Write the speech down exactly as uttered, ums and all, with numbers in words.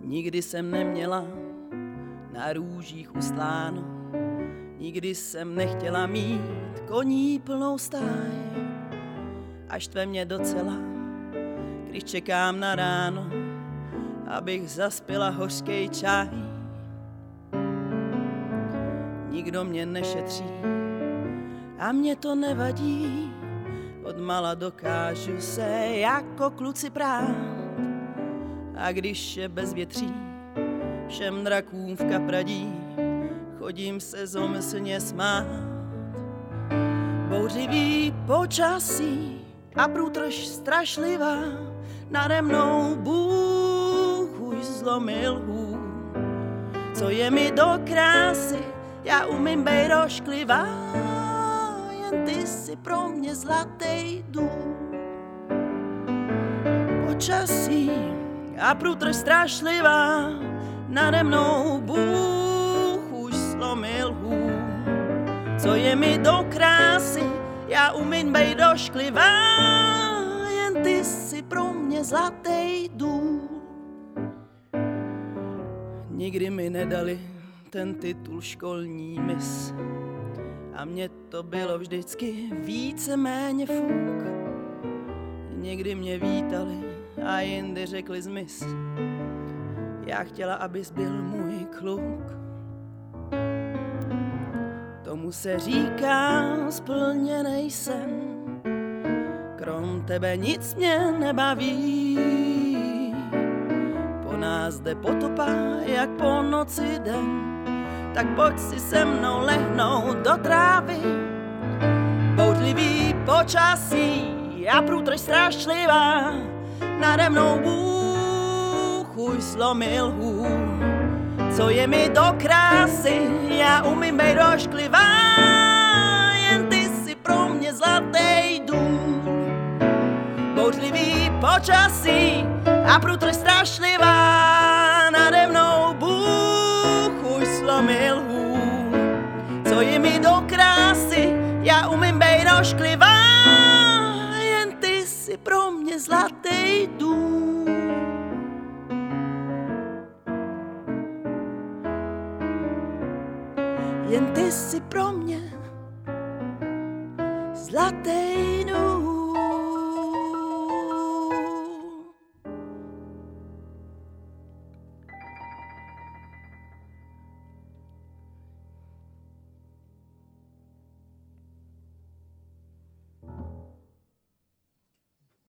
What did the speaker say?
Nikdy jsem neměla na růžích ustláno, nikdy jsem nechtěla mít koní plnou stáj. A štve mě docela, když čekám na ráno, abych zaspila hořkej čaj. Nikdo mě nešetří a mě to nevadí, odmala dokážu se jako kluci prát. A když je bezvětří, všem drakům v kapradí, chodím se zlomyslně smát. Bouřivý počasí a průtrž strašlivá, nade mnou Bůh už zlomil hůl. Co je mi do krásy, já umím bejt ošklivá, jen ty si pro mě zlatý důl. Počasí a průtrž strašlivá, nade mnou Bůh už zlomil hůl. Co je mi do krásy, já umím bejt ošklivá, jen ty si pro mě zlatý důl. Nikdy mi nedali ten titul školní mis a mně to bylo vždycky víceméně fuk. Někdy mě vítali a jindy řekli zmiz, já chtěla, abys byl můj kluk. Tomu se říká splněnej sen, krom tebe nic mě nebaví. Po nás jde potopa, jak po noci den, tak pojď si se mnou lehnout do trávy. Bouřlivý počasí a průtrž strašlivá, nade mnou Bůh už zlomil hůl. Co je mi do krásy, já umím bejt ošklivá, jen ty si pro mě zlatý důl. Bouřlivý počasí a průtrž strašlivá, nade mnou Bůh už zlomil hůl. Co je mi do krásy, já umím bejt ošklivá, jen ty si pro mě zlatý důl. Jen ty si pro mě zlatý důl.